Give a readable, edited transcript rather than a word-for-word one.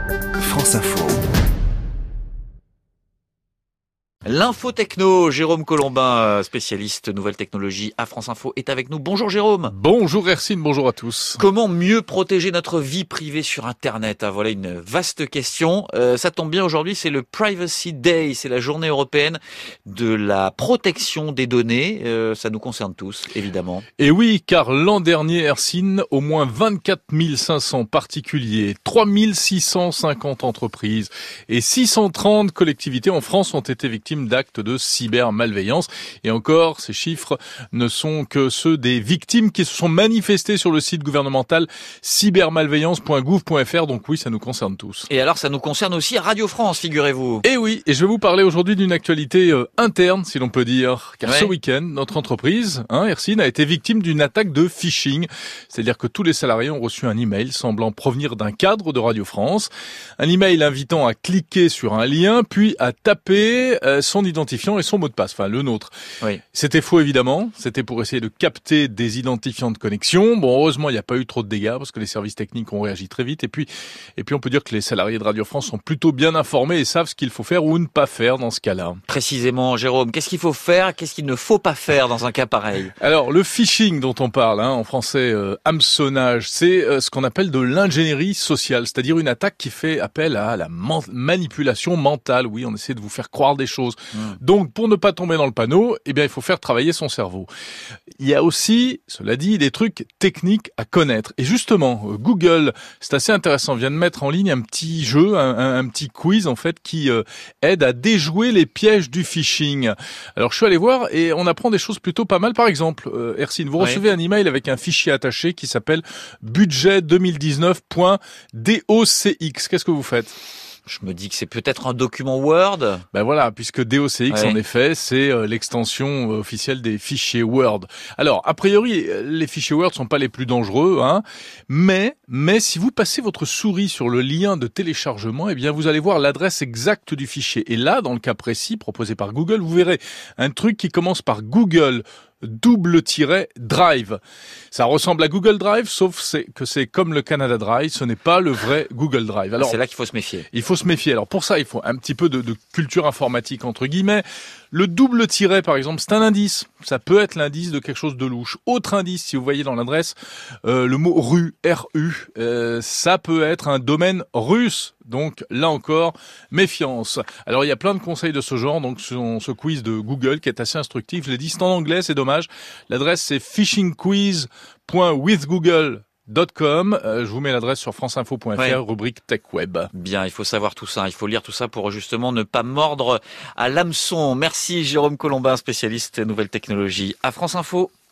France Info. L'info techno, Jérôme Colombin, spécialiste nouvelles technologies à France Info, est avec nous. Bonjour Jérôme. Bonjour Hercine, bonjour à tous. Comment mieux protéger notre vie privée sur Internet ? Voilà une vaste question. Ça tombe bien, aujourd'hui, c'est le Privacy Day, c'est la journée européenne de la protection des données. Ça nous concerne tous, évidemment. Et oui, car l'an dernier, Hercine, au moins 24 500 particuliers, 3 650 entreprises et 630 collectivités en France ont été victimes d'actes de cybermalveillance. Et encore, ces chiffres ne sont que ceux des victimes qui se sont manifestées sur le site gouvernemental cybermalveillance.gouv.fr. Donc oui, ça nous concerne tous. Et alors, ça nous concerne aussi à Radio France, figurez-vous. Et oui, et je vais vous parler aujourd'hui d'une actualité interne, si l'on peut dire. Car ce week-end, notre entreprise, Hercine, a été victime d'une attaque de phishing. C'est-à-dire que tous les salariés ont reçu un email semblant provenir d'un cadre de Radio France. Un email invitant à cliquer sur un lien, puis à taper son identifiant et son mot de passe, enfin le nôtre. Oui. C'était faux évidemment, c'était pour essayer de capter des identifiants de connexion. Bon, heureusement, il n'y a pas eu trop de dégâts parce que les services techniques ont réagi très vite. Et puis on peut dire que les salariés de Radio France sont plutôt bien informés et savent ce qu'il faut faire ou ne pas faire dans ce cas-là. Précisément, Jérôme, qu'est-ce qu'il faut faire, qu'est-ce qu'il ne faut pas faire dans un cas pareil ? Alors, le phishing dont on parle, en français hameçonnage, c'est ce qu'on appelle de l'ingénierie sociale, c'est-à-dire une attaque qui fait appel à la manipulation mentale. Oui, on essaie de vous faire croire des choses. Donc, pour ne pas tomber dans le panneau, il faut faire travailler son cerveau. Il y a aussi, cela dit, des trucs techniques à connaître. Et justement, Google, c'est assez intéressant, vient de mettre en ligne un petit jeu, un petit quiz en fait, qui aide à déjouer les pièges du phishing. Alors, je suis allé voir et on apprend des choses plutôt pas mal. Par exemple, Hercine, vous recevez un email avec un fichier attaché qui s'appelle budget2019.docx. Qu'est-ce que vous faites ? Je me dis que c'est peut-être un document Word. Ben voilà, puisque docx, en effet, c'est l'extension officielle des fichiers Word. Alors, a priori, les fichiers Word sont pas les plus dangereux, mais si vous passez votre souris sur le lien de téléchargement, vous allez voir l'adresse exacte du fichier. Et là, dans le cas précis proposé par Google, vous verrez un truc qui commence par Google _drive. Ça ressemble à Google Drive, sauf que c'est comme le Canada Drive, ce n'est pas le vrai Google Drive. Alors, c'est là qu'il faut se méfier. Il faut se méfier. Alors pour ça, il faut un petit peu de culture informatique, entre guillemets. Le double tiret, par exemple, c'est un indice. Ça peut être l'indice de quelque chose de louche. Autre indice, si vous voyez dans l'adresse, le mot RU, R-U, ça peut être un domaine russe. Donc là encore, méfiance. Alors il y a plein de conseils de ce genre, donc ce quiz de Google qui est assez instructif. Je l'ai dit, c'est en anglais, c'est dommage. L'adresse c'est phishingquiz.withgoogle.com. Je vous mets l'adresse sur franceinfo.fr, rubrique Tech Web. Bien, il faut savoir tout ça, il faut lire tout ça pour justement ne pas mordre à l'hameçon. Merci Jérôme Colombin, spécialiste nouvelles technologies à France Info.